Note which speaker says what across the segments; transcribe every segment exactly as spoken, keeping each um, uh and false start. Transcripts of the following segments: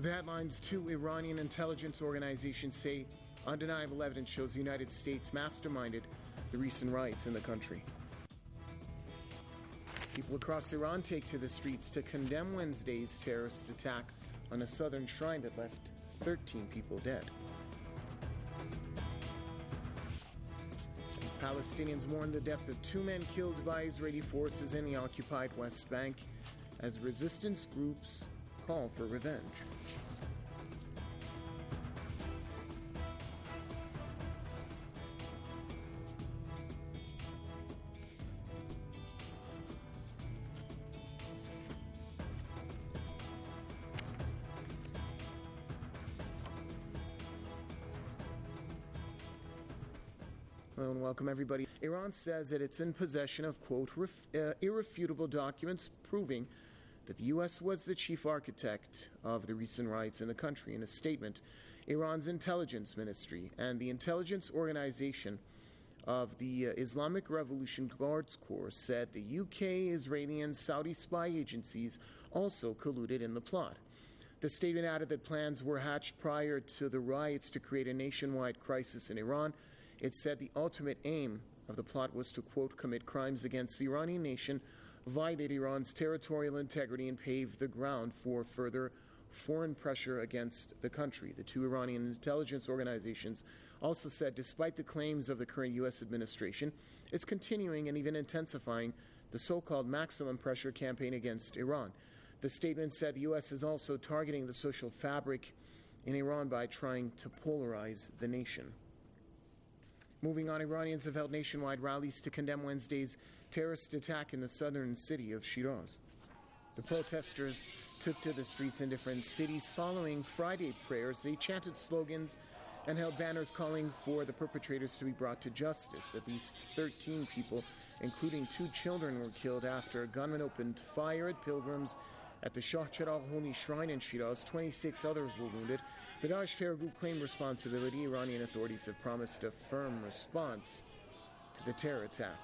Speaker 1: The headlines: two Iranian intelligence organizations say undeniable evidence shows the United States masterminded the recent riots in the country. People across Iran take to the streets to condemn Wednesday's terrorist attack on a southern shrine that left thirteen people dead. Palestinians mourn the death of two men killed by Israeli forces in the occupied West Bank as resistance groups call for revenge. Hello and welcome, everybody. Iran says that it's in possession of, quote, ref, uh, irrefutable documents proving that the U S was the chief architect of the recent riots in the country. In a statement, Iran's intelligence ministry and the intelligence organization of the uh, Islamic Revolution Guards Corps said the U K, Israeli, and Saudi spy agencies also colluded in the plot. The statement added that plans were hatched prior to the riots to create a nationwide crisis in Iran. It said the ultimate aim of the plot was to, quote, commit crimes against the Iranian nation, violate Iran's territorial integrity, and pave the ground for further foreign pressure against the country. The two Iranian intelligence organizations also said despite the claims of the current U S administration, it's continuing and even intensifying the so-called maximum pressure campaign against Iran. The statement said the U S is also targeting the social fabric in Iran by trying to polarize the nation. Moving on, Iranians have held nationwide rallies to condemn Wednesday's terrorist attack in the southern city of Shiraz. The protesters took to the streets in different cities following Friday prayers. They chanted slogans and held banners calling for the perpetrators to be brought to justice. At least thirteen people, including two children, were killed after a gunman opened fire at pilgrims at the Shah Cheragh Holy Shrine in Shiraz. twenty-six others were wounded. The Daesh terror group claimed responsibility. Iranian authorities have promised a firm response to the terror attack.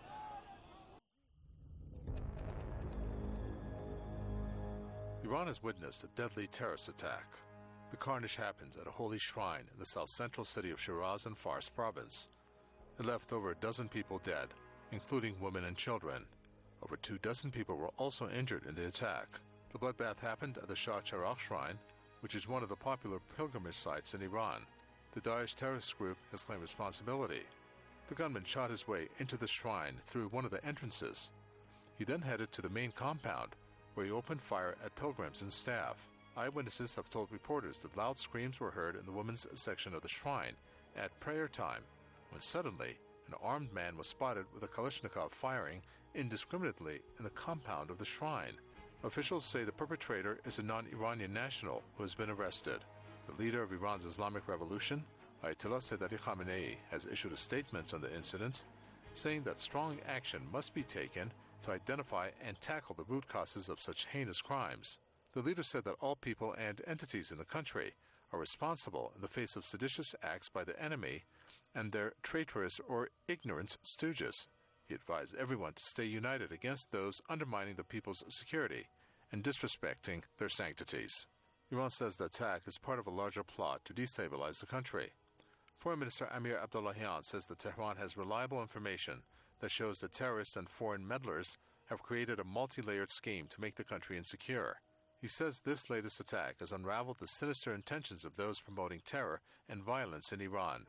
Speaker 2: Iran has witnessed a deadly terrorist attack. The carnage happened at a holy shrine in the south-central city of Shiraz in Fars province. It left over a dozen people dead, including women and children. Over two dozen people were also injured in the attack. The bloodbath happened at the Shah Cheragh Shrine, which is one of the popular pilgrimage sites in Iran. The Daesh terrorist group has claimed responsibility. The gunman shot his way into the shrine through one of the entrances. He then headed to the main compound, where he opened fire at pilgrims and staff. Eyewitnesses have told reporters that loud screams were heard in the women's section of the shrine at prayer time, when suddenly an armed man was spotted with a Kalashnikov firing indiscriminately in the compound of the shrine. Officials say the perpetrator is a non-Iranian national who has been arrested. The leader of Iran's Islamic Revolution, Ayatollah Sayyid Ali Khamenei, has issued a statement on the incident, saying that strong action must be taken to identify and tackle the root causes of such heinous crimes. The leader said that all people and entities in the country are responsible in the face of seditious acts by the enemy and their traitorous or ignorant stooges. He advised everyone to stay united against those undermining the people's security and disrespecting their sanctities. Iran says the attack is part of a larger plot to destabilize the country. Foreign Minister Amir Abdollahian says that Tehran has reliable information that shows that terrorists and foreign meddlers have created a multi-layered scheme to make the country insecure. He says this latest attack has unraveled the sinister intentions of those promoting terror and violence in Iran.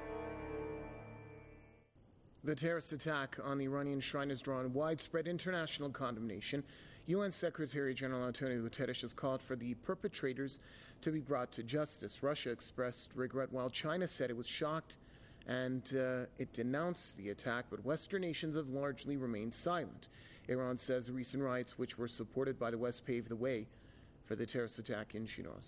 Speaker 1: The terrorist attack on the Iranian shrine has drawn widespread international condemnation. U N Secretary General Antonio Guterres has called for the perpetrators to be brought to justice. Russia expressed regret while China said it was shocked and uh, it denounced the attack, but Western nations have largely remained silent. Iran says the recent riots, which were supported by the West, paved the way for the terrorist attack in Shiraz.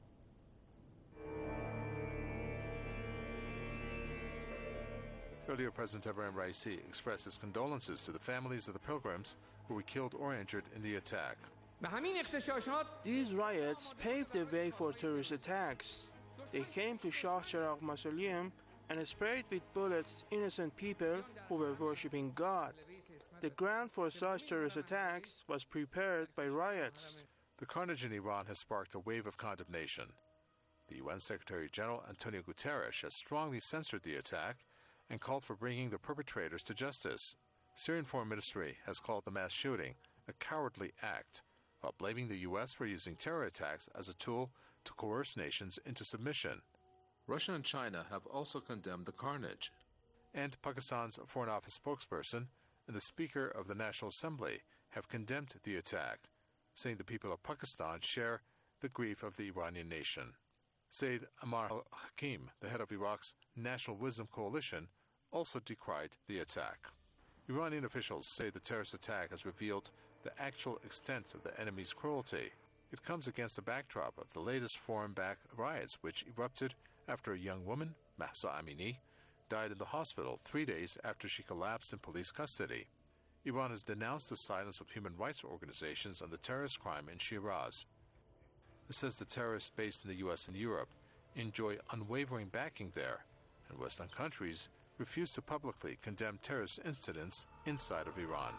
Speaker 2: Earlier, President Ebrahim Raisi expressed his condolences to the families of the pilgrims who were killed or injured in the attack.
Speaker 3: These riots paved the way for terrorist attacks. They came to Shah Cheragh Mausoleum and sprayed with bullets innocent people who were worshipping God. The ground for such terrorist attacks was prepared by riots.
Speaker 2: The carnage in Iran has sparked a wave of condemnation. The U N Secretary General Antonio Guterres has strongly censored the attack and called for bringing the perpetrators to justice. Syrian Foreign Ministry has called the mass shooting a cowardly act, while blaming the U S for using terror attacks as a tool to coerce nations into submission. Russia and China have also condemned the carnage, and Pakistan's Foreign Office spokesperson and the Speaker of the National Assembly have condemned the attack, saying the people of Pakistan share the grief of the Iranian nation. Sayyid Ammar al-Hakim, the head of Iraq's National Wisdom Coalition, also decried the attack. Iranian officials say the terrorist attack has revealed the actual extent of the enemy's cruelty. It comes against the backdrop of the latest foreign-backed riots, which erupted after a young woman, Mahsa Amini, died in the hospital three days after she collapsed in police custody. Iran has denounced the silence of human rights organizations on the terrorist crime in Shiraz. It says the terrorists based in the U S and Europe enjoy unwavering backing there, and Western countries refuse to publicly condemn terrorist incidents inside of Iran.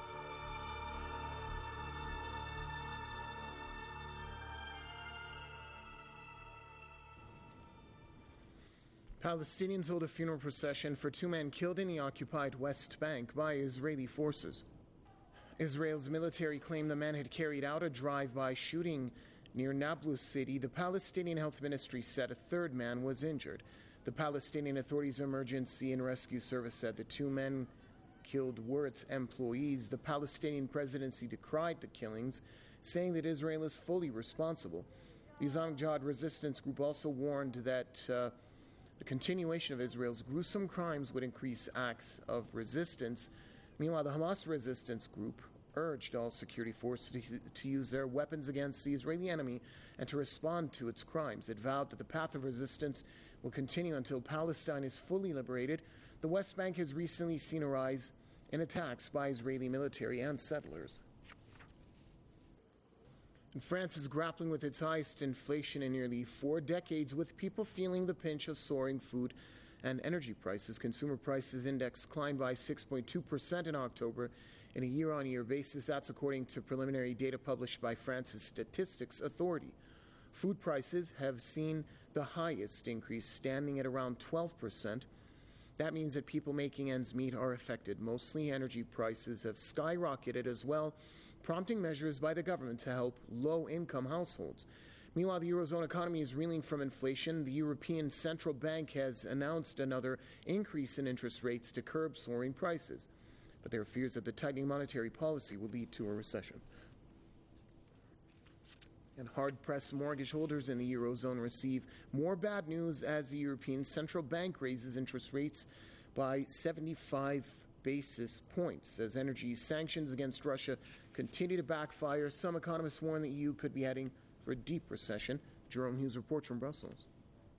Speaker 1: Palestinians hold a funeral procession for two men killed in the occupied West Bank by Israeli forces. Israel's military claimed the men had carried out a drive-by shooting near Nablus city. The Palestinian Health Ministry said a third man was injured. The Palestinian Authority's Emergency and Rescue Service said the two men killed were its employees. The Palestinian presidency decried the killings, saying that Israel is fully responsible. The Islamic Jihad resistance group also warned that uh, the continuation of Israel's gruesome crimes would increase acts of resistance. Meanwhile, the Hamas resistance group urged all security forces to, to use their weapons against the Israeli enemy and to respond to its crimes. It vowed that the path of resistance will continue until Palestine is fully liberated. The West Bank has recently seen a rise in attacks by Israeli military and settlers. And France is grappling with its highest inflation in nearly four decades, with people feeling the pinch of soaring food and energy prices. Consumer prices index climbed by six point two percent in October in a year-on-year basis. That's according to preliminary data published by France's Statistics Authority. Food prices have seen the highest increase, standing at around twelve percent. That means that people making ends meet are affected. Mostly energy prices have skyrocketed as well, prompting measures by the government to help low-income households. Meanwhile, the Eurozone economy is reeling from inflation. The European Central Bank has announced another increase in interest rates to curb soaring prices. But there are fears that the tightening monetary policy will lead to a recession. And hard-pressed mortgage holders in the Eurozone receive more bad news as the European Central Bank raises interest rates by seventy-five basis points. As energy sanctions against Russia continue to backfire, some economists warn the E U could be heading for a deep recession. Jerome Hughes reports from Brussels.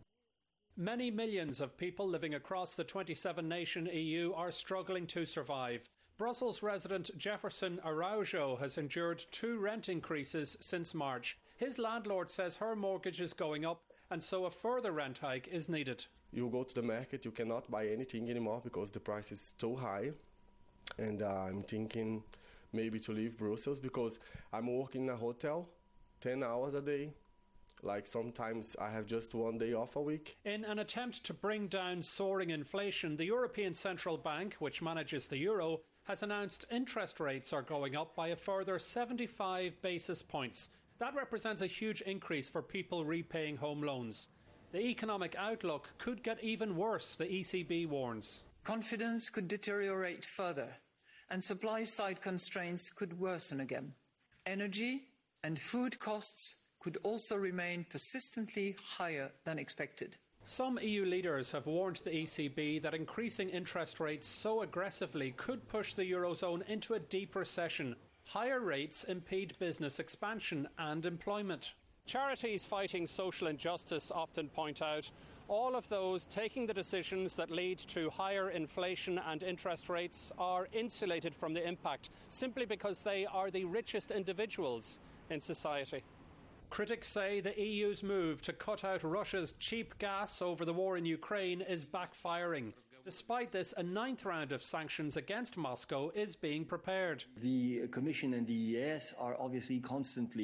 Speaker 4: Many millions of people living across the twenty-seven nation E U are struggling to survive. Brussels resident Jefferson Araujo has endured two rent increases since March. His landlord says her mortgage is going up, and so a further rent hike is needed.
Speaker 5: You go to the market, you cannot buy anything anymore because the price is so high. And uh, I'm thinking maybe to leave Brussels because I'm working in a hotel ten hours a day. Like sometimes I have just one day off a week.
Speaker 4: In an attempt to bring down soaring inflation, the European Central Bank, which manages the euro, has announced interest rates are going up by a further seventy-five basis points. That represents a huge increase for people repaying home loans. The economic outlook could get even worse, the E C B warns.
Speaker 6: Confidence could deteriorate further, and supply-side constraints could worsen again. Energy and food costs could also remain persistently higher than expected.
Speaker 4: Some E U leaders have warned the E C B that increasing interest rates so aggressively could push the Eurozone into a deep recession. Higher rates impede business expansion and employment. Charities fighting social injustice often point out all of those taking the decisions that lead to higher inflation and interest rates are insulated from the impact simply because they are the richest individuals in society. Critics say the E U's move to cut out Russia's cheap gas over the war in Ukraine is backfiring. Despite this, a ninth round of sanctions against Moscow is being prepared.
Speaker 7: The Commission and the E A S are obviously constantly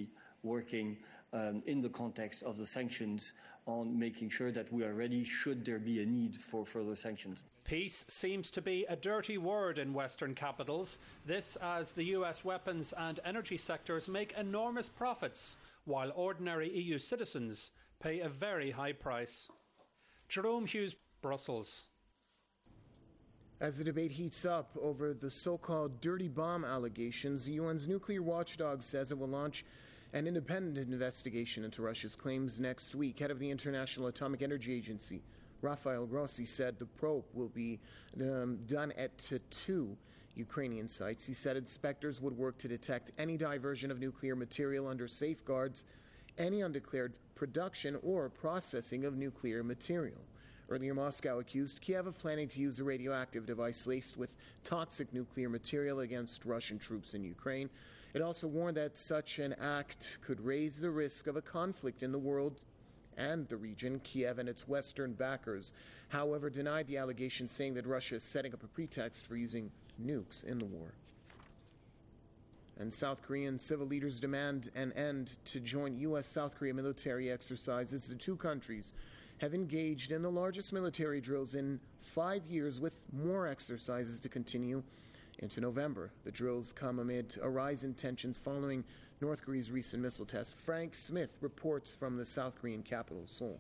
Speaker 7: working um, in the context of the sanctions on making sure that we are ready should there be a need for further sanctions.
Speaker 4: Peace seems to be a dirty word in Western capitals. This as the U S weapons and energy sectors make enormous profits, while ordinary E U citizens pay a very high price. Jerome Hughes, Brussels.
Speaker 1: As the debate heats up over the so-called dirty bomb allegations, the U N's nuclear watchdog says it will launch an independent investigation into Russia's claims next week. Head of the International Atomic Energy Agency, Rafael Grossi, said the probe will be um, done at two Ukrainian sites. He said inspectors would work to detect any diversion of nuclear material under safeguards, any undeclared production or processing of nuclear material. Earlier, Moscow accused Kiev of planning to use a radioactive device laced with toxic nuclear material against Russian troops in Ukraine. It also warned that such an act could raise the risk of a conflict in the world and the region. Kiev and its Western backers, however, denied the allegation, saying that Russia is setting up a pretext for using nukes in the war. And South Korean civil leaders demand an end to joint U S South Korea military exercises. The two countries have engaged in the largest military drills in five years, with more exercises to continue into November. The drills come amid a rise in tensions following North Korea's recent missile test. Frank Smith reports from the South Korean capital, Seoul.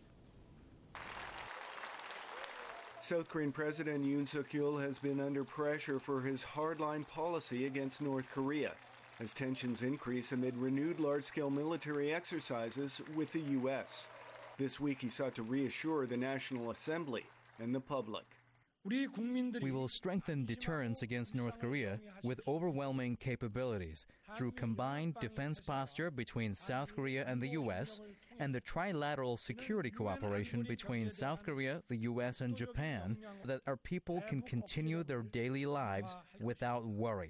Speaker 8: South Korean President Yoon Suk-yeol has been under pressure for his hardline policy against North Korea as tensions increase amid renewed large-scale military exercises with the U S. This week he sought to reassure the National Assembly and the public.
Speaker 9: We will strengthen deterrence against North Korea with overwhelming capabilities through combined defense posture between South Korea and the U S and the trilateral security cooperation between South Korea, the U S, and Japan, that our people can continue their daily lives without worry.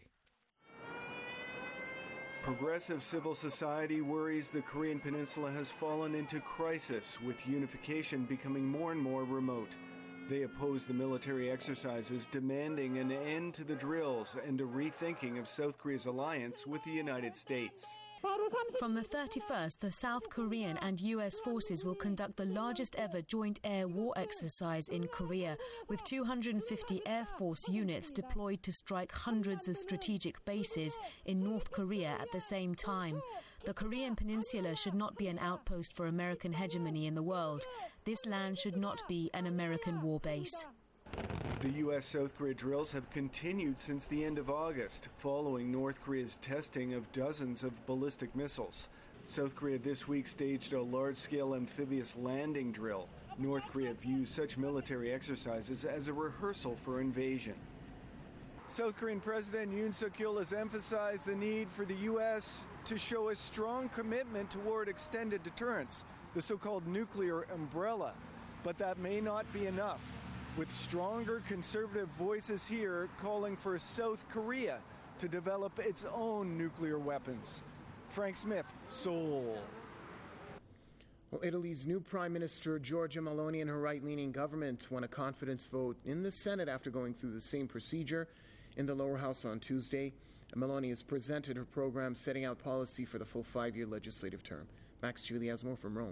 Speaker 8: Progressive civil society worries the Korean Peninsula has fallen into crisis, with unification becoming more and more remote. They oppose the military exercises, demanding an end to the drills and a rethinking of South Korea's alliance with the United States.
Speaker 10: From the thirty-first, the South Korean and U S forces will conduct the largest ever joint air war exercise in Korea, with two hundred fifty Air Force units deployed to strike hundreds of strategic bases in North Korea at the same time. The Korean Peninsula should not be an outpost for American hegemony in the world. This land should not be an American war base.
Speaker 8: The U S-South Korea drills have continued since the end of August, following North Korea's testing of dozens of ballistic missiles. South Korea this week staged a large-scale amphibious landing drill. North Korea views such military exercises as a rehearsal for invasion. South Korean President Yoon Suk-yeol has emphasized the need for the U S to show a strong commitment toward extended deterrence, the so-called nuclear umbrella. But that may not be enough, with stronger conservative voices here calling for South Korea to develop its own nuclear weapons. Frank Smith, Seoul.
Speaker 1: Well, Italy's new Prime Minister Giorgia Meloni and her right-leaning government won a confidence vote in the Senate after going through the same procedure in the lower house on Tuesday. Meloni has presented her program setting out policy for the full five-year legislative term. Max Giulia has more from Rome.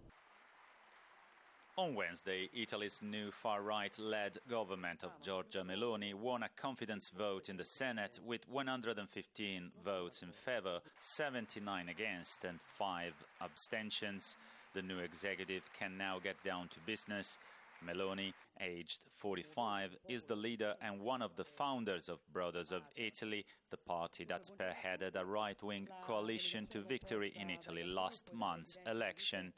Speaker 11: On Wednesday, Italy's new far-right-led government of Giorgia Meloni won a confidence vote in the Senate with one hundred fifteen votes in favor, seventy-nine against, and five abstentions. The new executive can now get down to business. Meloni, aged forty-five, is the leader and one of the founders of Brothers of Italy, the party that spearheaded a right-wing coalition to victory in Italy last month's election.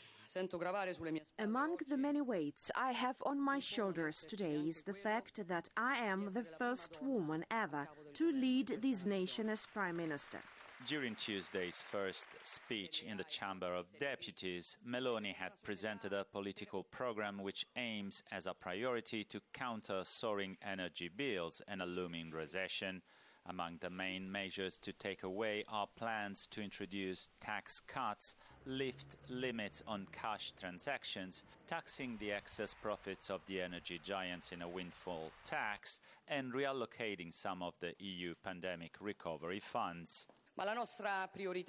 Speaker 12: Among the many weights I have on my shoulders today is the fact that I am the first woman ever to lead this nation as Prime Minister.
Speaker 11: During Tuesday's first speech in the Chamber of Deputies, Meloni had presented a political program which aims as a priority to counter soaring energy bills and a looming recession. Among the main measures to take away are plans to introduce tax cuts, lift limits on cash transactions, taxing the excess profits of the energy giants in a windfall tax, and reallocating some of the E U pandemic recovery funds.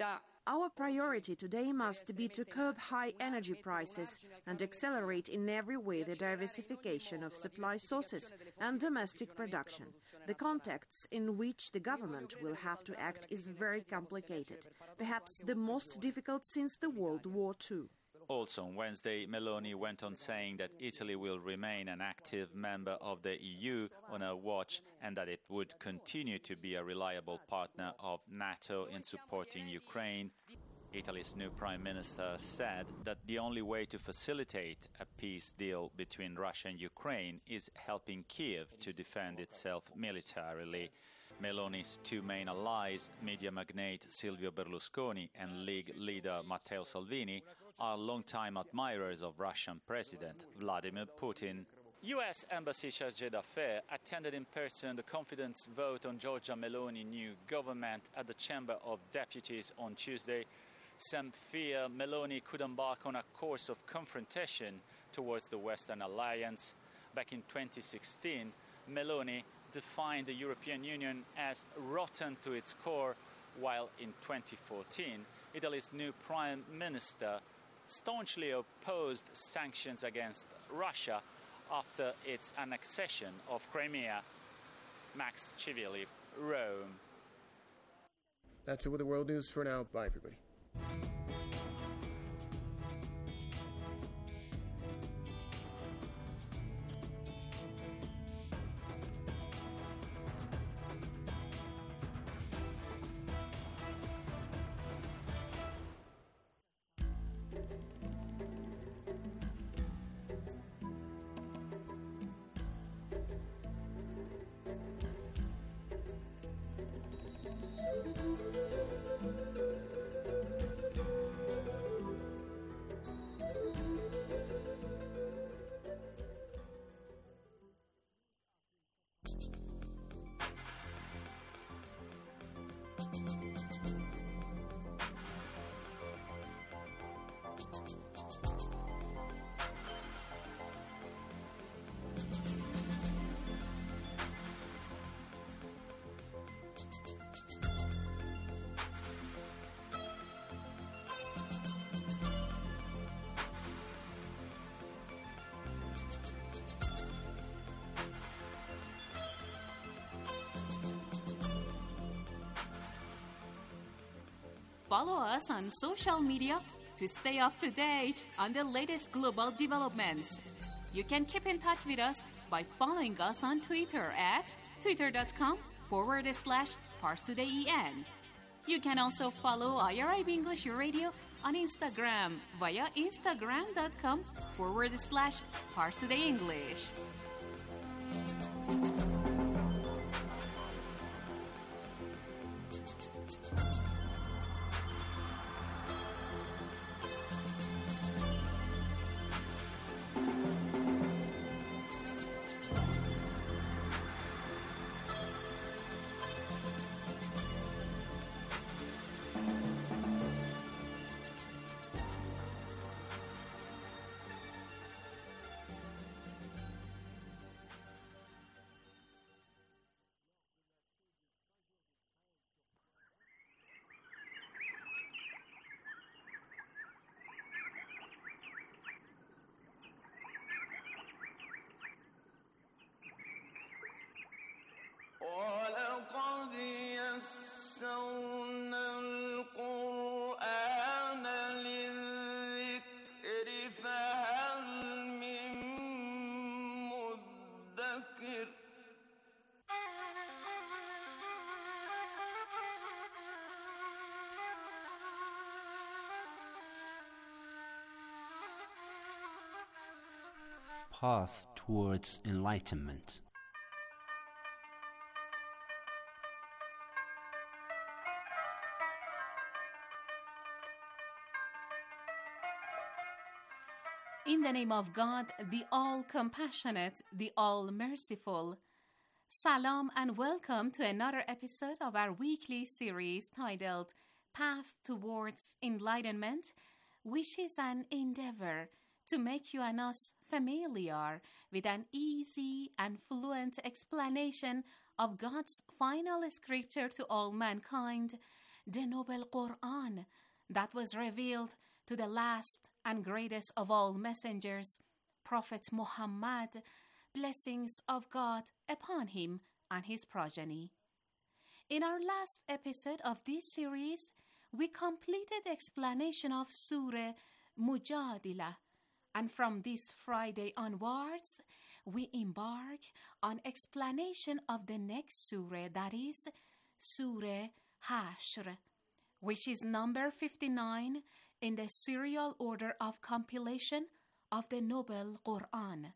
Speaker 12: Our priority today must be to curb high energy prices and accelerate in every way the diversification of supply sources and domestic production. The context in which the government will have to act is very complicated, perhaps the most difficult since the World War Two.
Speaker 11: Also on Wednesday, Meloni went on saying that Italy will remain an active member of the E U on her watch and that it would continue to be a reliable partner of NATO in supporting Ukraine. Italy's new Prime Minister said that the only way to facilitate a peace deal between Russia and Ukraine is helping Kiev to defend itself militarily. Meloni's two main allies, media magnate Silvio Berlusconi and League leader Matteo Salvini, are longtime admirers of Russian President Vladimir Putin. U S Embassy chargé d'affaires attended in person the confidence vote on Giorgia Meloni's new government at the Chamber of Deputies on Tuesday. Some fear Meloni could embark on a course of confrontation towards the Western alliance. Back in twenty sixteen, Meloni defined the European Union as rotten to its core, while in twenty fourteen, Italy's new Prime Minister staunchly opposed sanctions against Russia after its annexation of Crimea. Max Civilli, Rome.
Speaker 1: That's it with the world news for now. Bye, everybody.
Speaker 13: Follow us on social media to stay up to date on the latest global developments. You can keep in touch with us by following us on Twitter at twitter.com forward slash ParsTodayEN. You can also follow I R I B English Radio on Instagram via instagram.com forward slash ParsTodayEnglish.
Speaker 14: ولقد يسرنا القرآن للذكر فهل من مدكر
Speaker 15: Path towards enlightenment.
Speaker 13: In the name of God, the all-compassionate, the all-merciful. Salam and welcome to another episode of our weekly series titled Path Towards Enlightenment, which is an endeavor to make you and us familiar with an easy and fluent explanation of God's final scripture to all mankind, the Noble Quran, that was revealed to the last and greatest of all messengers, Prophet Muhammad, blessings of God upon him and his progeny. In our last episode of this series, we completed explanation of Surah Mujadila, and from this Friday onwards, we embark on explanation of the next surah, that is Surah Hashr, which is number fifty-nine in the serial order of compilation of the Noble Quran.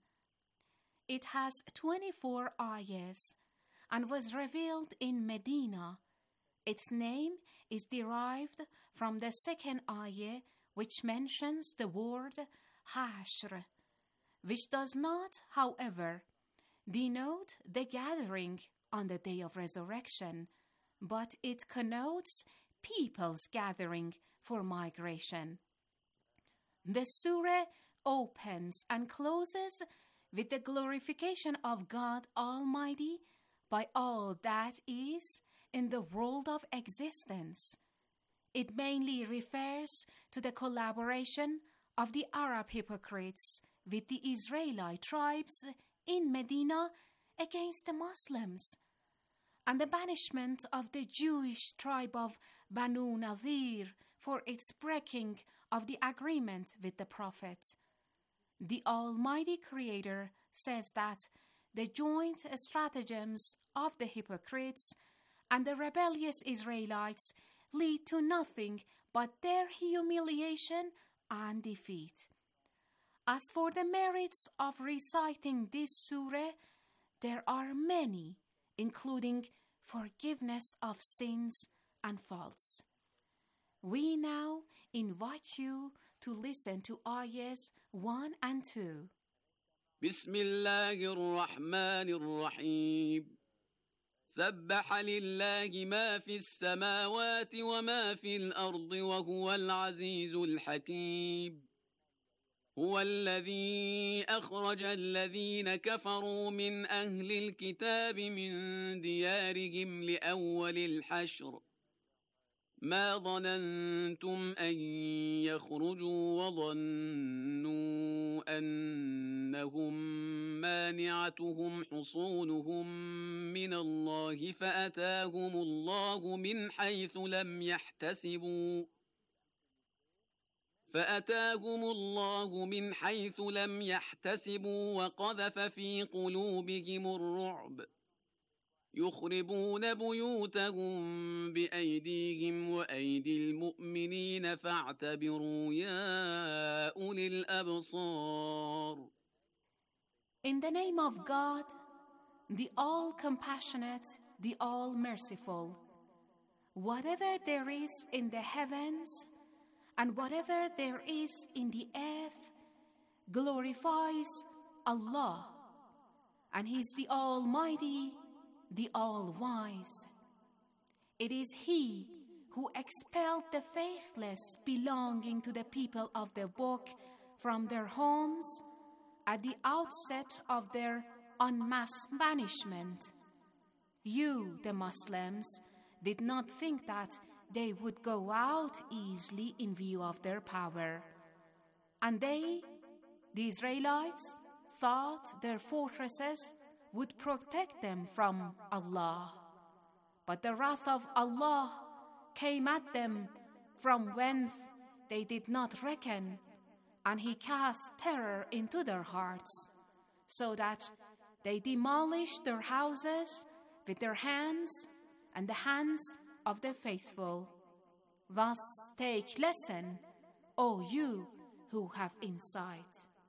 Speaker 13: It has twenty-four ayahs and was revealed in Medina. Its name is derived from the second ayah, which mentions the word Hashr, which does not, however, denote the gathering on the day of resurrection, but it connotes people's gathering for migration. The surah opens and closes with the glorification of God Almighty by all that is in the world of existence. It mainly refers to the collaboration of the Arab hypocrites with the Israelite tribes in Medina against the Muslims, and the banishment of the Jewish tribe of Banu Nadir for its breaking of the agreement with the Prophet. The Almighty Creator says that the joint stratagems of the hypocrites and the rebellious Israelites lead to nothing but their humiliation and defeat. As for the merits of reciting this surah, there are many, including forgiveness of sins and faults. We now invite you to listen to ayahs one and two.
Speaker 16: بسم الله الرحمن الرحيم سبح لله ما في السماوات وما في الأرض وهو العزيز الحكيم هو الذي أخرج الذين كفروا من أهل الكتاب من ديارهم لأول الحشر ما ظننتم أن يخرجوا وظنوا أنهم مانعتهم حصونهم من الله فأتاهم الله من حيث لم يحتسبوا فأتاهم الله من حيث لم يحتسبوا وقذف في قلوبهم الرعب يخربون بيوتهم بأيديهم وأيدي المؤمنين فاعتبروا يا أولي الأبصار.
Speaker 13: In the name of God, the all-compassionate, the all-merciful, whatever there is in the heavens and whatever there is in the earth glorifies Allah, and He is the Almighty, the All-Wise. It is He who expelled the faithless belonging to the people of the book from their homes at the outset of their en masse banishment. You, the Muslims, did not think that they would go out easily in view of their power. And they, the Israelites, thought their fortresses would protect them from Allah. But the wrath of Allah came at them from whence they did not reckon, and He cast terror into their hearts, so that they demolished their houses with their hands and the hands of the faithful. Thus take lesson, O you who have insight.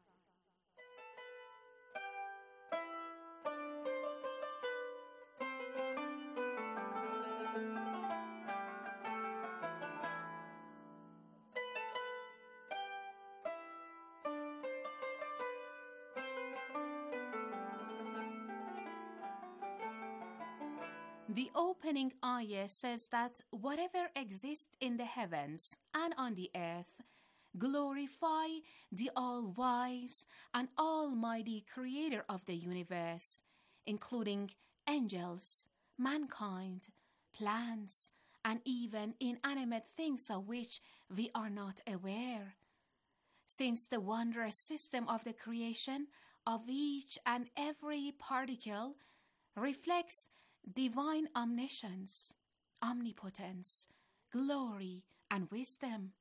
Speaker 13: The opening ayah says that whatever exists in the heavens and on the earth glorify the all-wise and almighty creator of the universe, including angels, mankind, plants, and even inanimate things of which we are not aware. Since the wondrous system of the creation of each and every particle reflects divine omniscience, omnipotence, glory, and wisdom.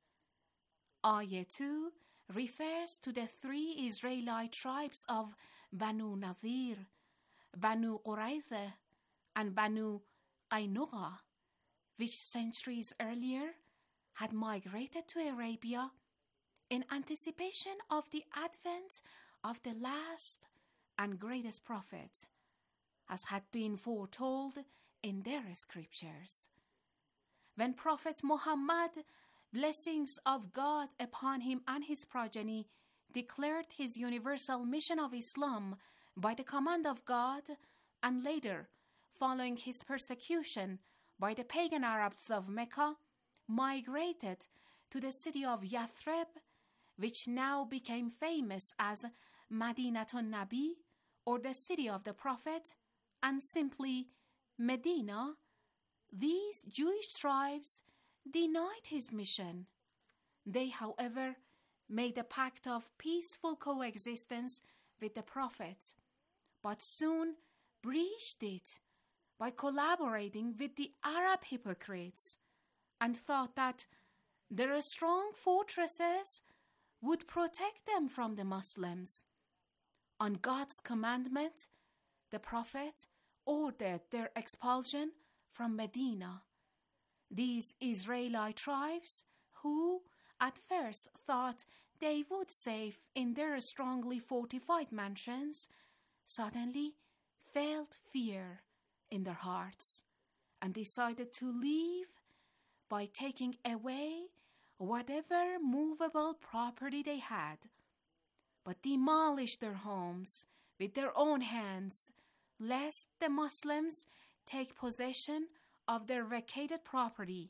Speaker 13: Ayah two refers to the three Israelite tribes of Banu Nadir, Banu Qurayza, and Banu Qaynuqa, which centuries earlier had migrated to Arabia in anticipation of the advent of the last and greatest prophet, as had been foretold in their scriptures. When Prophet Muhammad, blessings of God upon him and his progeny, declared his universal mission of Islam by the command of God, and later, following his persecution by the pagan Arabs of Mecca, migrated to the city of Yathrib, which now became famous as Madinatun Nabi, or the city of the Prophet, and simply Medina, these Jewish tribes denied his mission. They, however, made a pact of peaceful coexistence with the Prophet, but soon breached it by collaborating with the Arab hypocrites, and thought that their strong fortresses would protect them from the Muslims. On God's commandment, the Prophet ordered their expulsion from Medina. These Israelite tribes, who at first thought they would save in their strongly fortified mansions, suddenly felt fear in their hearts and decided to leave by taking away whatever movable property they had, but demolished their homes with their own hands, lest the Muslims take possession of their vacated property.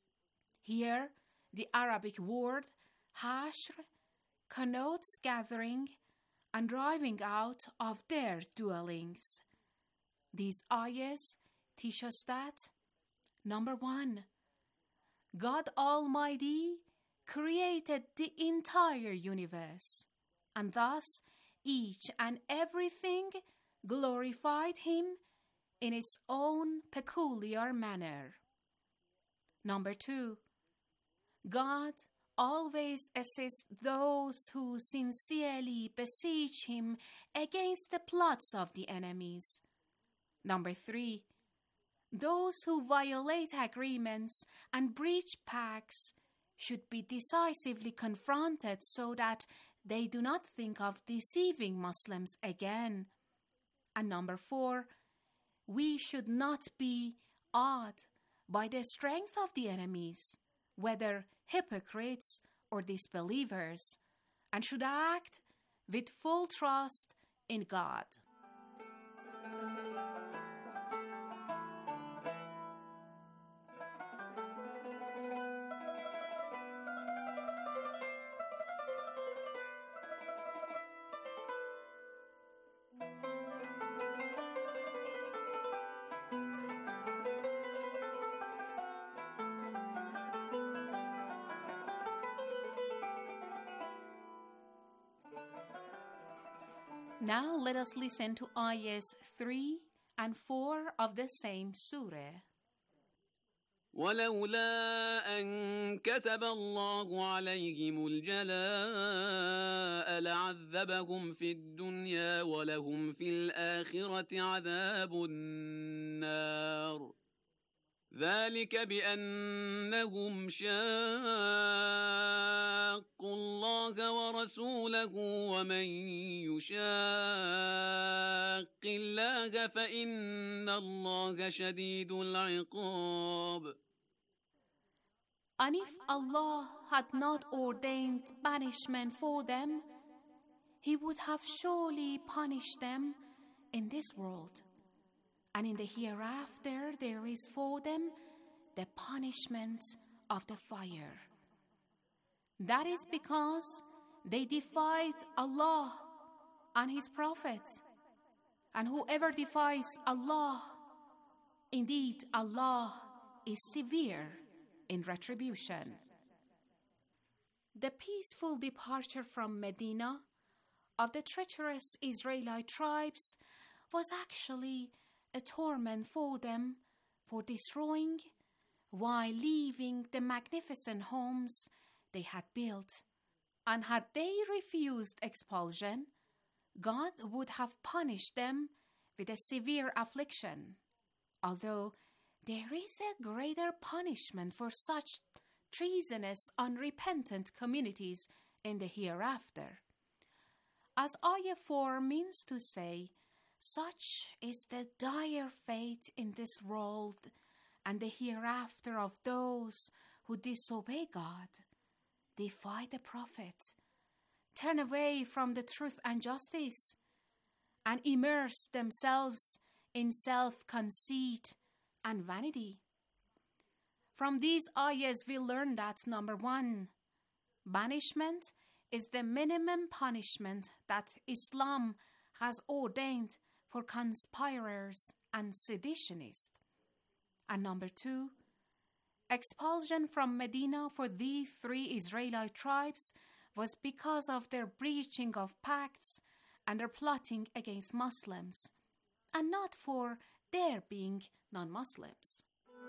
Speaker 13: Here, the Arabic word hashr connotes gathering and driving out of their dwellings. These ayahs teach us that, number one, God Almighty created the entire universe, and thus each and everything glorified Him in its own peculiar manner. Number two, God always assists those who sincerely beseech Him against the plots of the enemies. Number three, those who violate agreements and breach pacts should be decisively confronted so that they do not think of deceiving Muslims again. And number four, we should not be awed by the strength of the enemies, whether hypocrites or disbelievers, and should act with full trust in God. Now let us listen to ayahs three and four of the same surah.
Speaker 16: ولولا أن كتب الله عليهم الجلاء لعذبهم في الدنيا ولهم في الآخرة عذاب النار ذلك بأنهم شاقوا الله ورسوله ومن يشاق الله فإن الله شديد العقاب.
Speaker 13: And if Allah had not ordained banishment for them, He would have surely punished them in this world. And in the hereafter there is for them the punishment of the fire. That is because they defied Allah and His Prophet. And whoever defies Allah, indeed Allah is severe in retribution. The peaceful departure from Medina of the treacherous Israelite tribes was actually a torment for them for destroying while leaving the magnificent homes they had built. And had they refused expulsion, God would have punished them with a severe affliction, although there is a greater punishment for such treasonous, unrepentant communities in the hereafter. As Ayah four means to say, such is the dire fate in this world and the hereafter of those who disobey God, defy the Prophet, turn away from the truth and justice, and immerse themselves in self-conceit and vanity. From these ayahs we learn that, number one, banishment is the minimum punishment that Islam has ordained for conspirators and seditionists. And number two, expulsion from Medina for these three Israelite tribes was because of their breaching of pacts and their plotting against Muslims, and not for their being non-Muslims.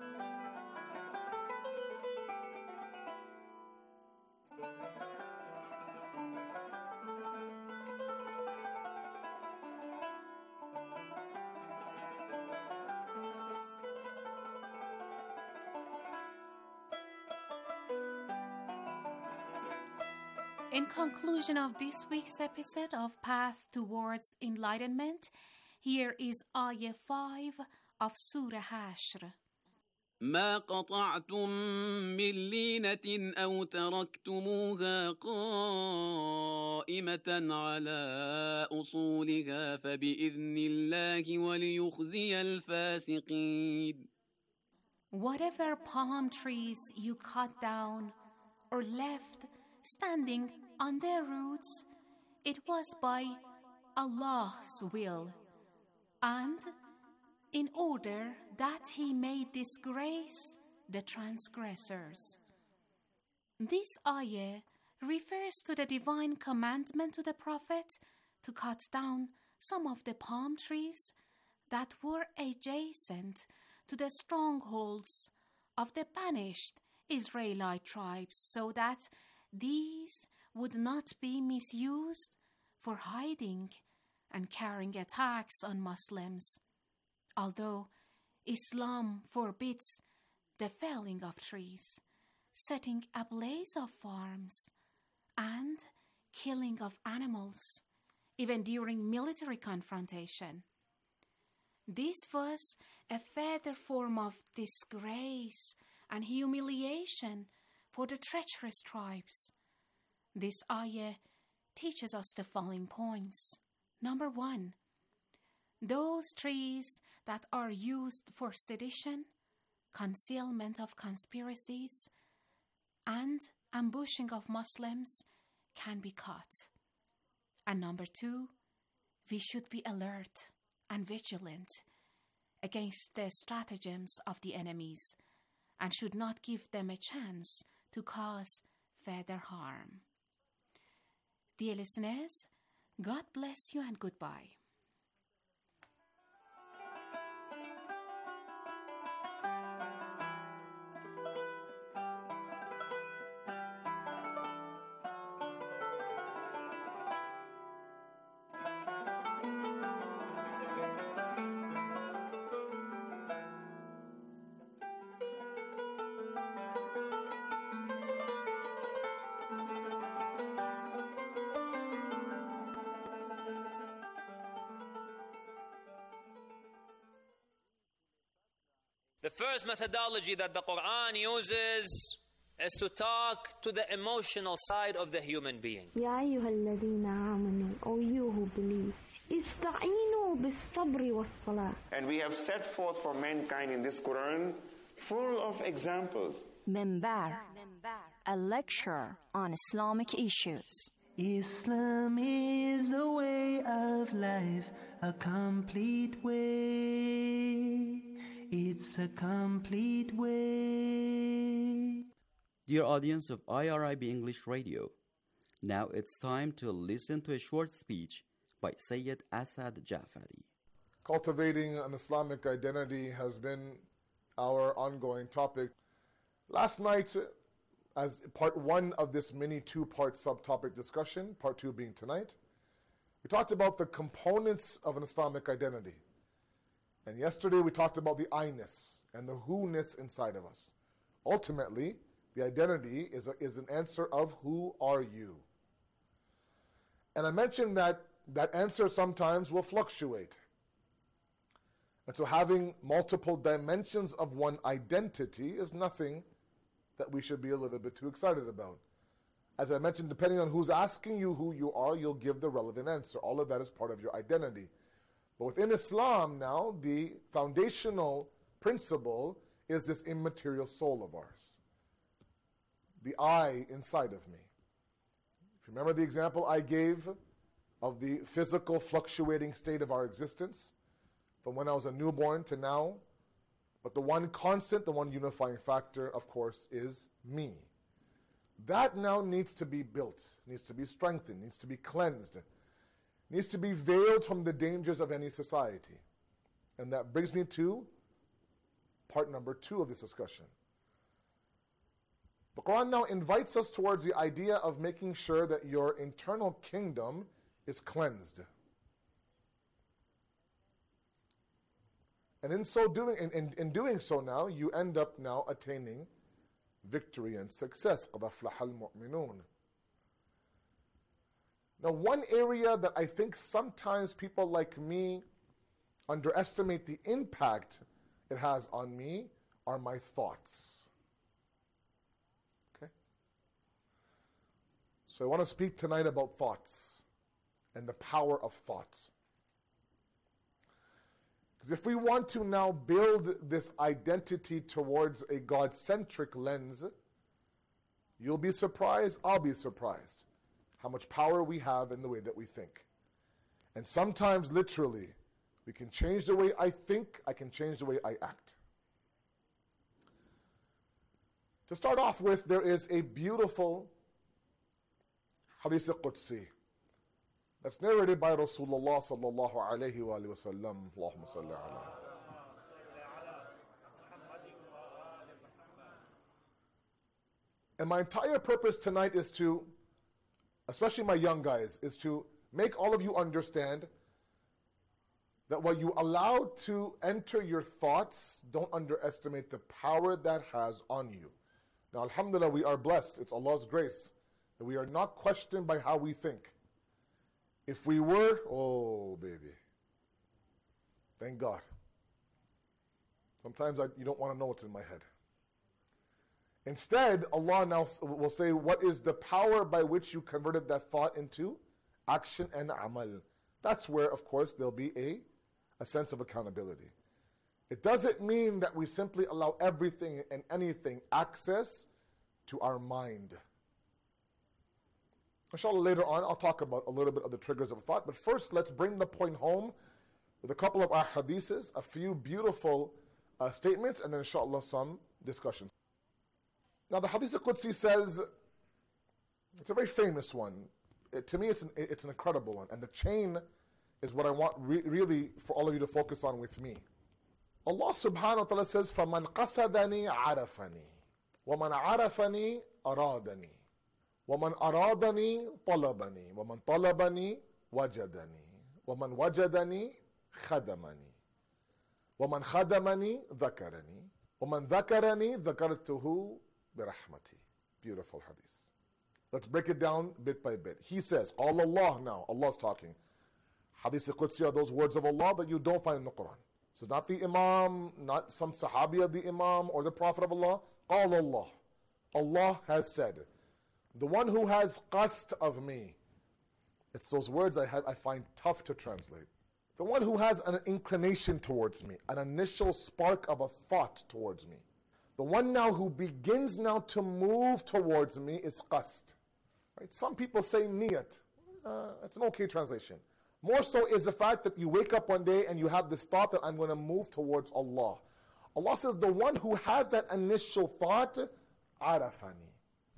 Speaker 13: In conclusion of this week's episode of Path Towards Enlightenment, here is Ayah five of Surah Hashr.
Speaker 16: ما قطعتم من لينة أو تركتموها قائمة على أصولها فبإذن الله وليخزي الفاسقين.
Speaker 13: Whatever palm trees you cut down or left standing on their roots, it was by Allah's will, and in order that He may disgrace the transgressors. This ayah refers to the divine commandment to the Prophet to cut down some of the palm trees that were adjacent to the strongholds of the banished Israelite tribes, so that these would not be misused for hiding and carrying attacks on Muslims, although Islam forbids the felling of trees, setting ablaze of farms, and killing of animals, even during military confrontation. This was a further form of disgrace and humiliation for the treacherous tribes. This ayah teaches us the following points. Number one, those trees that are used for sedition, concealment of conspiracies, and ambushing of Muslims can be cut. And number two, we should be alert and vigilant against the stratagems of the enemies and should not give them a chance to cause further harm. Dear listeners, God bless you and goodbye.
Speaker 17: The first methodology that the Quran uses is to talk to the emotional side of the human being.
Speaker 18: يا أيها الذين آمنوا, O you who believe, استعينوا بالصبر والصلاة.
Speaker 19: And we have set forth for mankind in this Quran full of examples.
Speaker 20: Minbar, a lecture on Islamic issues.
Speaker 21: Islam is a way of life, a complete way. It's a complete way.
Speaker 3: Dear audience of I R I B English Radio, now it's time to listen to a short speech by Sayyid Asad Jafari.
Speaker 22: Cultivating an Islamic identity has been our ongoing topic. Last night, as part one of this mini two-part subtopic discussion, part two being tonight, we talked about the components of an Islamic identity. And yesterday we talked about the I-ness and the who-ness inside of us. Ultimately, the identity is, a, is an answer of who are you. And I mentioned that that answer sometimes will fluctuate. And so having multiple dimensions of one identity is nothing that we should be a little bit too excited about. As I mentioned, depending on who's asking you who you are, you'll give the relevant answer. All of that is part of your identity. But within Islam now, the foundational principle is this immaterial soul of ours. The I inside of me. If you remember the example I gave of the physical fluctuating state of our existence, from when I was a newborn to now, but the one constant, the one unifying factor, of course, is me. That now needs to be built, needs to be strengthened, needs to be cleansed, needs to be veiled from the dangers of any society. And that brings me to part number two of this discussion. The Quran now invites us towards the idea of making sure that your internal kingdom is cleansed. And in so doing, in, in, in doing so now, you end up now attaining victory and success. قَدْ أَفْلَحَ الْمُؤْمِنُونَ. Now, one area that I think sometimes people like me underestimate the impact it has on me are my thoughts. Okay? So I want to speak tonight about thoughts and the power of thoughts. Because if we want to now build this identity towards a God-centric lens, you'll be surprised, I'll be surprised, how much power we have in the way that we think. And sometimes, literally, we can change the way I think, I can change the way I act. To start off with, there is a beautiful Hadith Qudsi that's narrated by Rasulullah sallallahu alayhi wa sallam. Allahumma salli ala. And my entire purpose tonight is to, especially my young guys, is to make all of you understand that what you allow to enter your thoughts, don't underestimate the power that has on you. Now, alhamdulillah, we are blessed. It's Allah's grace that we are not questioned by how we think. If we were, oh, baby. Thank God. Sometimes I, you don't want to know what's in my head. Instead, Allah now will say, what is the power by which you converted that thought into action and amal? That's where, of course, there'll be a, a sense of accountability. It doesn't mean that we simply allow everything and anything access to our mind. Inshallah, later on, I'll talk about a little bit of the triggers of thought. But first, let's bring the point home with a couple of our hadiths, a few beautiful uh, statements, and then inshallah, some discussions. Now, the Hadith Qudsi says, it's a very famous one. It, to me, it's an, it's an incredible one. And the chain is what I want re- really for all of you to focus on with me. Allah subhanahu wa ta'ala says, فَمَنْ قَصَدَنِي عَرَفَنِي وَمَنْ عَرَفَنِي أَرَادَنِي وَمَنْ أَرَادَنِي طَلَبَنِي وَمَنْ طَلَبَنِي وَجَدَنِي وَمَنْ وَجَدَنِي خَدَمَنِي وَمَنْ خَدَمَنِي ذَكَرَنِي وَمَنْ ذَكَرَنِي ذَكَرْتُهُ بِرَحْمَتِي. Beautiful hadith. Let's break it down bit by bit. He says, all Allah now, Allah's talking. Hadith Qudsi are those words of Allah that you don't find in the Quran. So not the Imam, not some Sahabi of the Imam or the Prophet of Allah. All Allah. Allah has said. The one who has qasd of me. It's those words I, have, I find tough to translate. The one who has an inclination towards me, an initial spark of a thought towards me. The one now who begins now to move towards me is qasd. Right? Some people say niyat. Uh, it's an okay translation. More so is the fact that you wake up one day and you have this thought that I'm going to move towards Allah. Allah says the one who has that initial thought, arafani.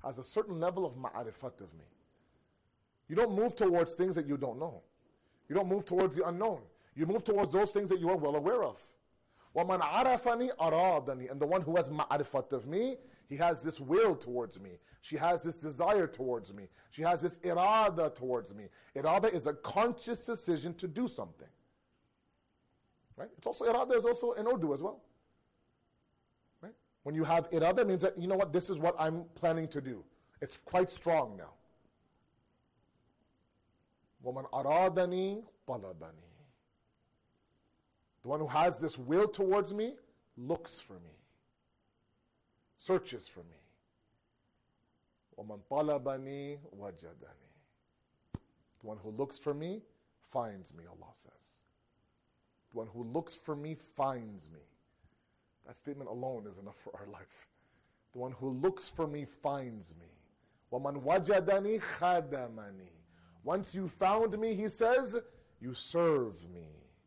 Speaker 22: has a certain level of ma'arifat of me. You don't move towards things that you don't know. You don't move towards the unknown. You move towards those things that you are well aware of. وَمَنْ عَرَفَنِي أَرَادَنِي. And the one who has ma'arifat of me, he has this will towards me. She has this desire towards me. She has this irada towards me. Irada is a conscious decision to do something. Right? It's also, irada is also in Urdu as well. Right? When you have irada, it means that, you know what, this is what I'm planning to do. It's quite strong now. وَمَنْ أَرَادَنِي طَلَبَنِي. The one who has this will towards me looks for me, searches for me. وَمَنْ طَلَبَنِي وَجَدَنِي. The one who looks for me finds me, Allah says. The one who looks for me finds me. That statement alone is enough for our life. The one who looks for me finds me. وَمَنْ وَجَدَنِي خَدَمَنِي. Once you found me, he says, you serve me.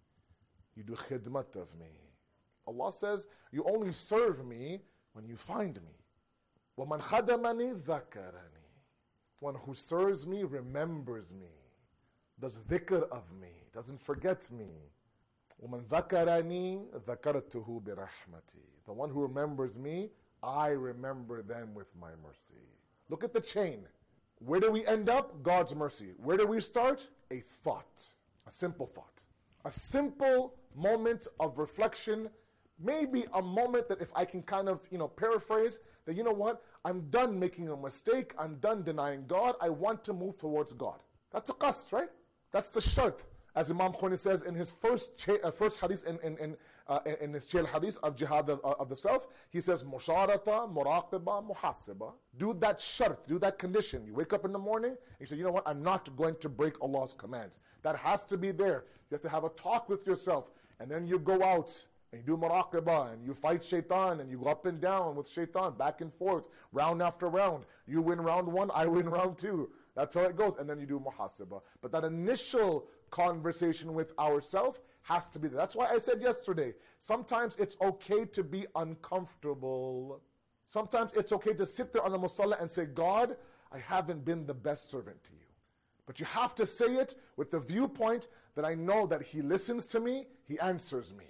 Speaker 22: You do khidmat of me. Allah says, you only serve me when you find me. وَمَنْ خَدَمَنِي ذَكَرَنِي. One who serves me remembers me, does dhikr of me, doesn't forget me. وَمَنْ ذَكَرَنِي ذَكَرْتُهُ بِرَحْمَتِي. The one who remembers me, I remember them with my mercy. Look at the chain. Where do we end up? God's mercy. Where do we start? A thought. A simple thought. A simple moment of reflection. Maybe a moment that if I can kind of, you know, paraphrase, that you know what? I'm done making a mistake. I'm done denying God. I want to move towards God. That's a qasd, right? That's the shart. As Imam Khuni says in his first cha- uh, first hadith, in, in, in, uh, in his jail hadith of jihad of, of the self, he says, Musharata, Muraqiba, Muhasiba. Do that shart, do that condition. You wake up in the morning, and you say, you know what, I'm not going to break Allah's commands. That has to be there. You have to have a talk with yourself. And then you go out, and you do Muraqiba, and you fight shaitan, and you go up and down with shaitan, back and forth, round after round. You win round one, I win round two. That's how it goes. And then you do muhasabah. But that initial conversation with ourselves has to be there. That's why I said yesterday, sometimes it's okay to be uncomfortable. Sometimes it's okay to sit there on the musalla and say, God, I haven't been the best servant to you. But you have to say it with the viewpoint that I know that He listens to me, He answers me.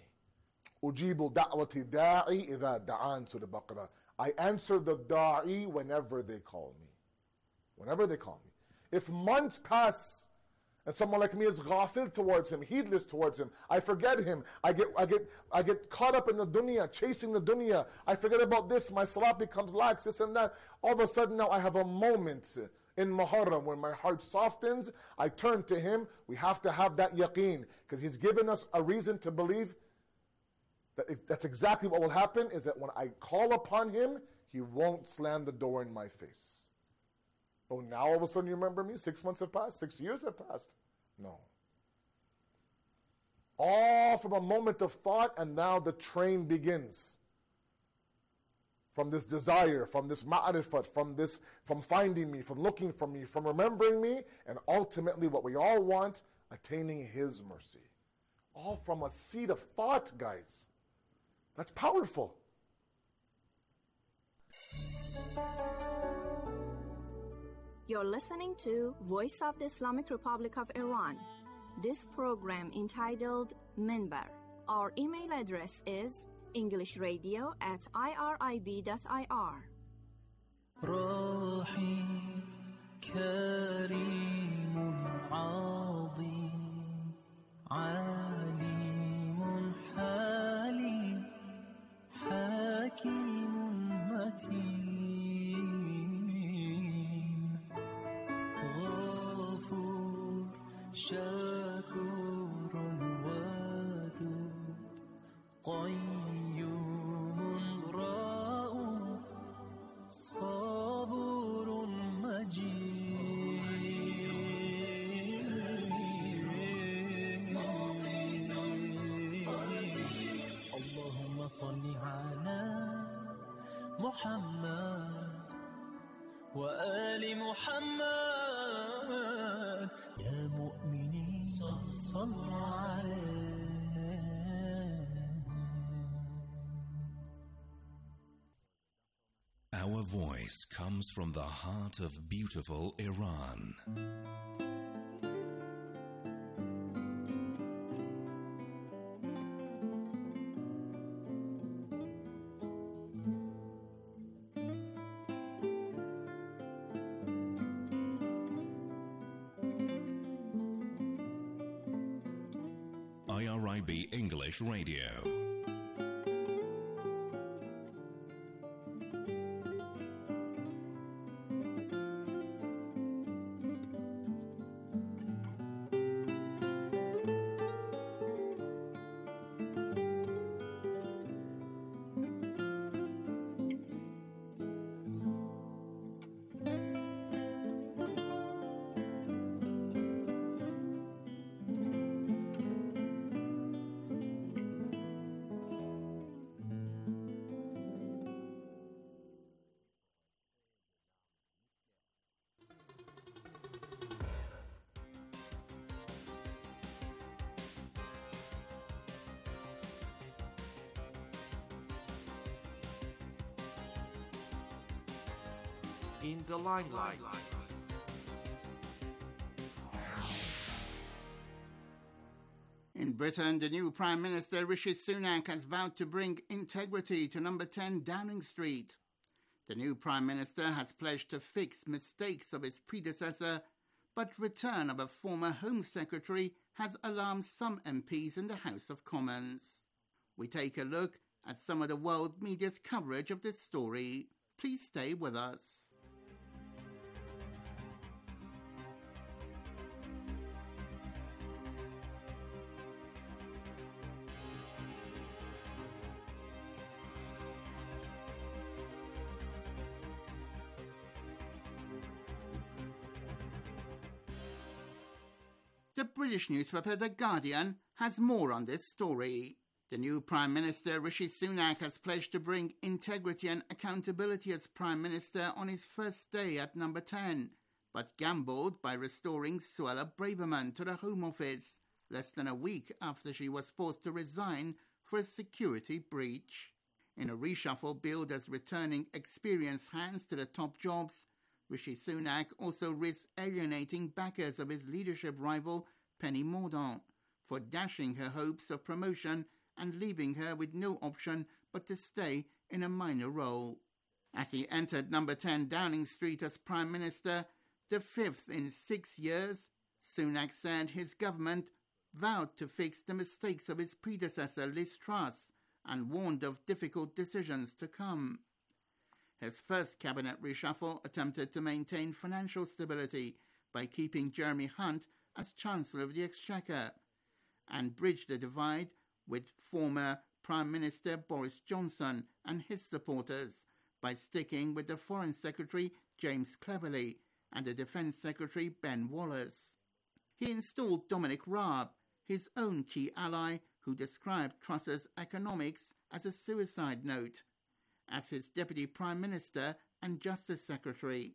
Speaker 22: Ujibu da'wati da'i idha da'an, Surah Baqarah. I answer the da'i whenever they call me. Whenever they call me. If months pass and someone like me is ghafil towards him, heedless towards him, I forget him, I get I get I get caught up in the dunya, chasing the dunya, I forget about this, my salat becomes lax, this and that. All of a sudden now I have a moment in Muharram when my heart softens, I turn to him. We have to have that yaqeen, because he's given us a reason to believe that if that's exactly what will happen, is that when I call upon him, he won't slam the door in my face. Oh, now all of a sudden you remember me? Six months have passed? Six years have passed? No. All from a moment of thought, and now the train begins. From this desire, from this ma'arifat, from this, from finding me, from looking for me, from remembering me, and ultimately what we all want, attaining His mercy. All from a seed of thought, guys. That's powerful.
Speaker 20: You're listening to Voice of the Islamic Republic of Iran. This program entitled Minbar. Our email address is englishradio at irib dot I R.
Speaker 21: رحيم كريم عظيم عليم حليم حكيم متين شكور ودود قيوم رؤوف صبور مجيد اللهم صل على محمد وآل محمد يا مؤمنين صلوا عليه.
Speaker 2: Our voice comes from the heart of beautiful Iran. I R I B English Radio.
Speaker 5: In the limelight.
Speaker 23: In Britain, the new Prime Minister Rishi Sunak has vowed to bring integrity to number ten Downing Street. The new Prime Minister has pledged to fix mistakes of his predecessor, but return of a former Home Secretary has alarmed some M Ps in the House of Commons. We take a look at some of the world media's coverage of this story. Please stay with us. The British newspaper The Guardian has more on this story. The new Prime Minister Rishi Sunak has pledged to bring integrity and accountability as Prime Minister on his first day at number ten, but gambled by restoring Suella Braverman to the Home Office less than a week after she was forced to resign for a security breach. In a reshuffle billed as returning experienced hands to the top jobs, Rishi Sunak also risks alienating backers of his leadership rival, Penny Mordaunt, for dashing her hopes of promotion and leaving her with no option but to stay in a minor role. As he entered number ten Downing Street as Prime Minister, the fifth in six years, Sunak said his government vowed to fix the mistakes of his predecessor, Liz Truss, and warned of difficult decisions to come. His first cabinet reshuffle attempted to maintain financial stability by keeping Jeremy Hunt as Chancellor of the Exchequer and bridge the divide with former Prime Minister Boris Johnson and his supporters by sticking with the Foreign Secretary James Cleverly and the Defence Secretary Ben Wallace. He installed Dominic Raab, his own key ally, who described Truss's economics as a suicide note, as his Deputy Prime Minister and Justice Secretary.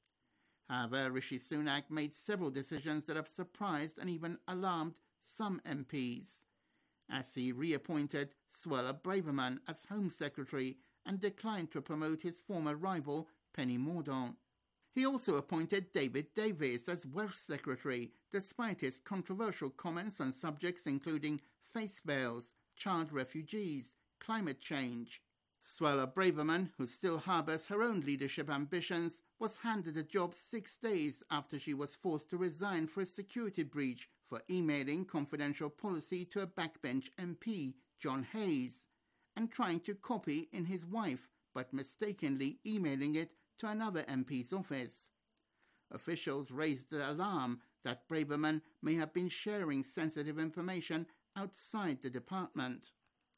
Speaker 23: However, Rishi Sunak made several decisions that have surprised and even alarmed some M Ps, as he reappointed Suella Braverman as Home Secretary and declined to promote his former rival, Penny Mordaunt. He also appointed David Davis as Welsh Secretary, despite his controversial comments on subjects including face veils, child refugees, climate change. Suella Braverman, who still harbours her own leadership ambitions, was handed the job six days after she was forced to resign for a security breach for emailing confidential policy to a backbench M P, John Hayes, and trying to copy in his wife, but mistakenly emailing it to another M P's office. Officials raised the alarm that Braverman may have been sharing sensitive information outside the department.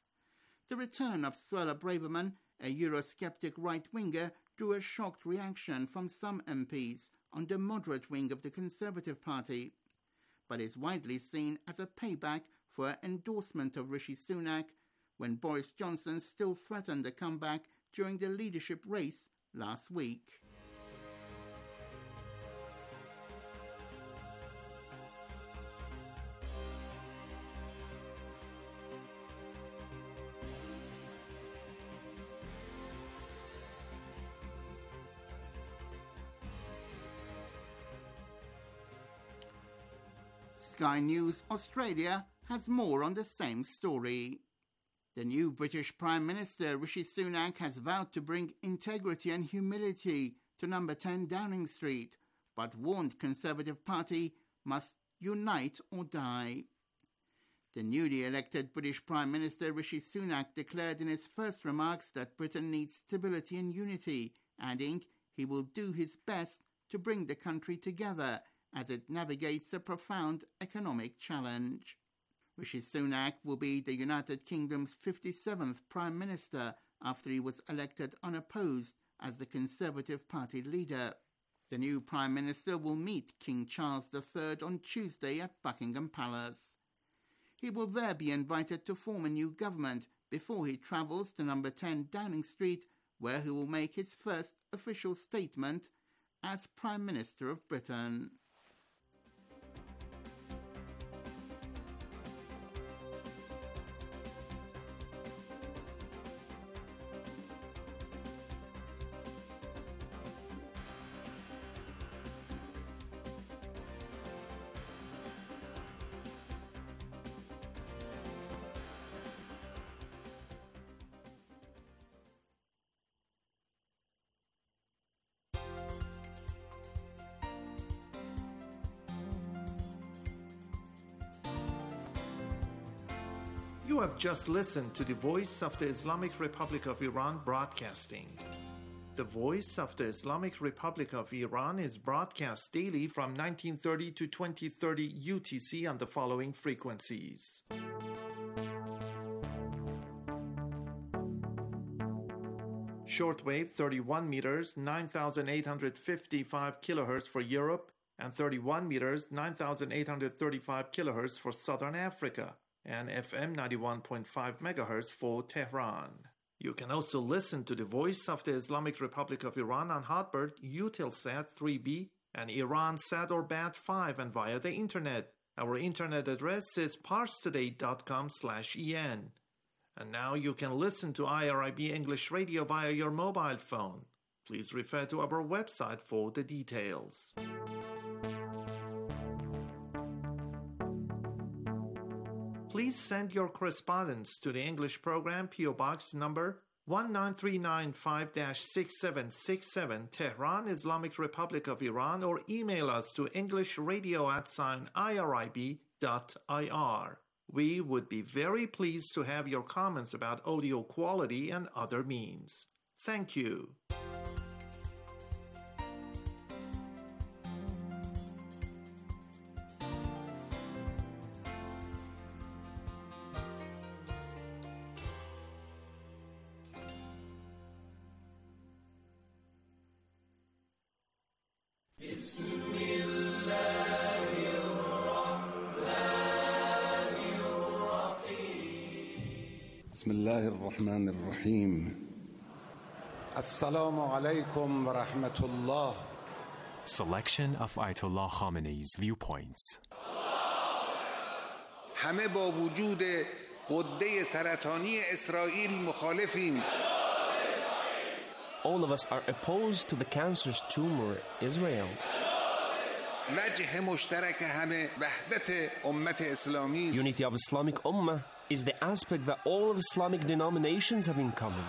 Speaker 23: The return of Suella Braverman, a Eurosceptic right-winger, drew a shocked reaction from some M Ps on the moderate wing of the Conservative Party, but is widely seen as a payback for her endorsement of Rishi Sunak when Boris Johnson still threatened a comeback during the leadership race last week. Sky News Australia has more on the same story. The new British Prime Minister Rishi Sunak has vowed to bring integrity and humility to number ten Downing Street, but warned Conservative Party must unite or die. The newly elected British Prime Minister Rishi Sunak declared in his first remarks that Britain needs stability and unity, adding he will do his best to bring the country together as it navigates a profound economic challenge. Rishi Sunak will be the United Kingdom's fifty-seventh Prime Minister after he was elected unopposed as the Conservative Party leader. The new Prime Minister will meet King Charles the Third on Tuesday at Buckingham Palace. He will there be invited to form a new government before he travels to number ten Downing Street, where he will make his first official statement as Prime Minister of Britain.
Speaker 5: You have just listened to the Voice of the Islamic Republic of Iran broadcasting. The Voice of the Islamic Republic of Iran is broadcast daily from nineteen thirty to twenty thirty U T C on the following frequencies. Shortwave thirty-one meters, nine thousand eight hundred fifty-five kilohertz for Europe, and thirty-one meters, nine thousand eight hundred thirty-five kilohertz for Southern Africa, and F M ninety-one point five megahertz for Tehran. You can also listen to the Voice of the Islamic Republic of Iran on Hotbird, Eutelsat three B, and IranSat or B A T five, and via the internet. Our internet address is parstoday dot com slash en. And now you can listen to I R I B English Radio via your mobile phone. Please refer to our website for the details. Please send your correspondence to the English program, P O Box number one nine three nine five dash six seven six seven, Tehran, Islamic Republic of Iran, or email us to englishradio at sign irib dot ir. We would be very pleased to have your comments about audio quality and other means. Thank you.
Speaker 4: بسم الله الرحمن الرحيم السلام عليكم ورحمة الله.
Speaker 6: Selection of Ayatollah Khamenei's viewpoints.
Speaker 4: همه با وجود غده سرطانی اسرائیل مخالفیم.
Speaker 7: All of us are opposed to the cancerous tumor Israel.
Speaker 4: وجه مشترک همه وحدت امت اسلامی است.
Speaker 7: Unity of Islamic Ummah is the aspect that all of Islamic denominations have in common.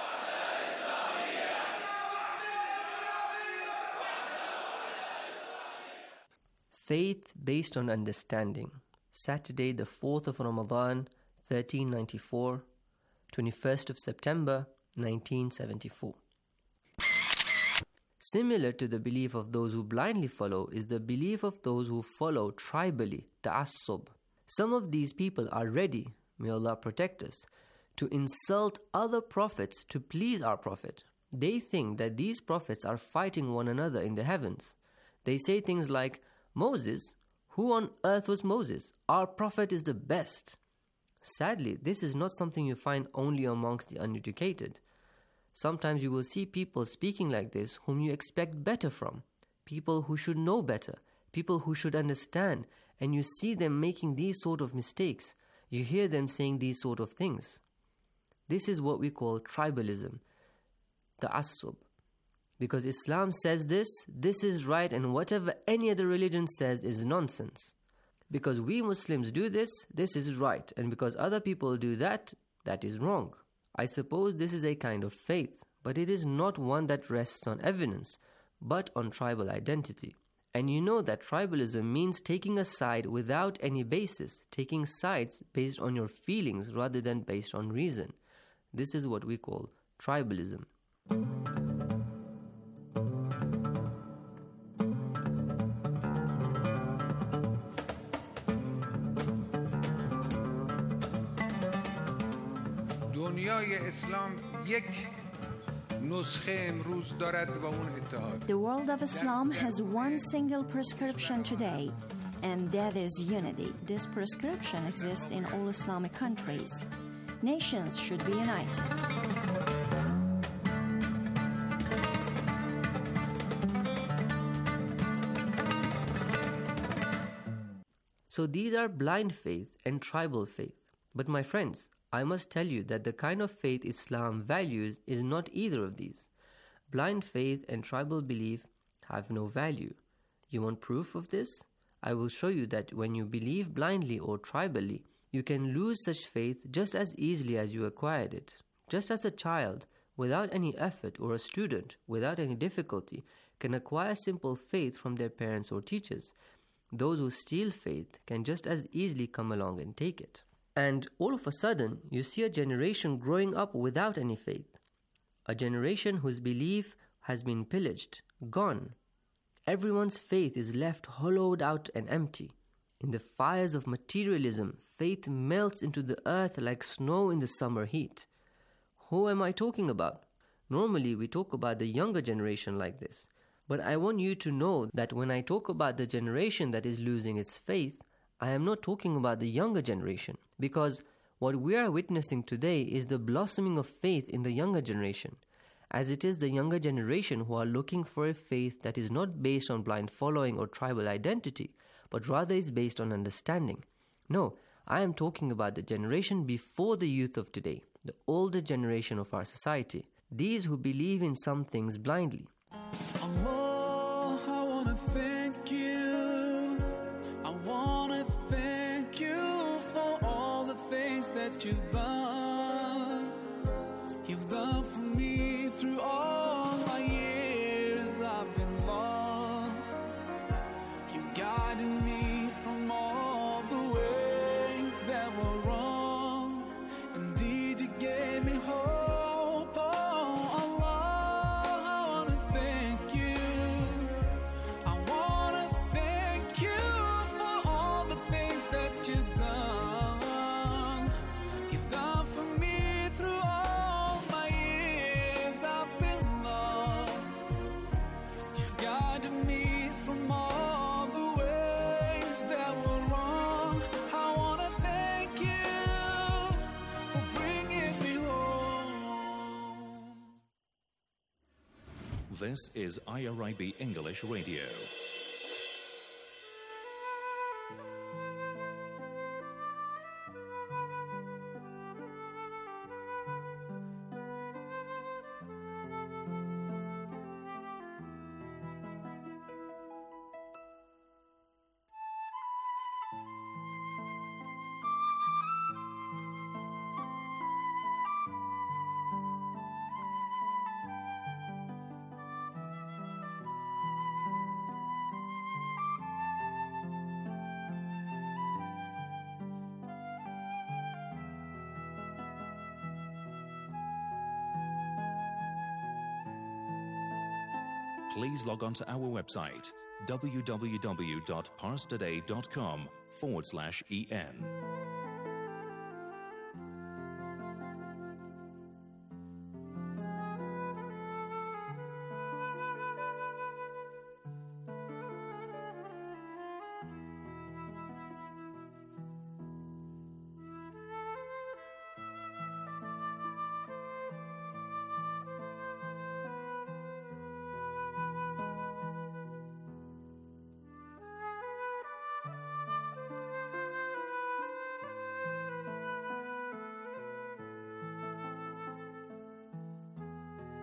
Speaker 24: Faith based on understanding. Saturday, the fourth of Ramadan, thirteen ninety-four, twenty-first of September, nineteen seventy-four. Similar to the belief of those who blindly follow is the belief of those who follow tribally, ta'assub. Some of these people are ready, may Allah protect us, to insult other prophets to please our prophet. They think that these prophets are fighting one another in the heavens. They say things like, Moses, who on earth was Moses? Our prophet is the best. Sadly, this is not something you find only amongst the uneducated. Sometimes you will see people speaking like this whom you expect better from, people who should know better, people who should understand, and you see them making these sort of mistakes. You hear them saying these sort of things. This is what we call tribalism, ta'assub. Because Islam says this, this is right, and whatever any other religion says is nonsense. Because we Muslims do this, this is right, and because other people do that, that is wrong. I suppose this is a kind of faith, but it is not one that rests on evidence, but on tribal identity. And you know that tribalism means taking a side without any basis, taking sides based on your feelings rather than based on reason. This is what we call tribalism.
Speaker 4: دنیای اسلام یک نسخه امروز دارد و اون اتحاد.
Speaker 20: The world of Islam has one single prescription today, and that is unity. This prescription exists in all Islamic countries. Nations should be united.
Speaker 24: So these are blind faith and tribal faith. But my friends, I must tell you that the kind of faith Islam values is not either of these. Blind faith and tribal belief have no value. You want proof of this? I will show you that when you believe blindly or tribally, you can lose such faith just as easily as you acquired it. Just as a child, without any effort, or a student, without any difficulty, can acquire simple faith from their parents or teachers, those who steal faith can just as easily come along and take it. And all of a sudden, you see a generation growing up without any faith. A generation whose belief has been pillaged, gone. Everyone's faith is left hollowed out and empty. In the fires of materialism, faith melts into the earth like snow in the summer heat. Who am I talking about? Normally, we talk about the younger generation like this. But I want you to know that when I talk about the generation that is losing its faith, I am not talking about the younger generation, because what we are witnessing today is the blossoming of faith in the younger generation, as it is the younger generation who are looking for a faith that is not based on blind following or tribal identity, but rather is based on understanding. No, I am talking about the generation before the youth of today, the older generation of our society, these who believe in some things blindly.
Speaker 8: Allah, I want to thank you. I want to thank you for all the things that you've done. You've done for me through all my years I've been lost. You guided me from all the ways that were wrong. Indeed, you gave me hope. Oh, Allah, I want to thank you. I want to thank you for all the things that you've done. You've done for me through all my years I've been lost. You guided me from all the ways that were wrong. I want to thank you for bringing me home.
Speaker 2: This is I R I B English Radio. Please log on to our website w w w dot pars today dot com forward slash en.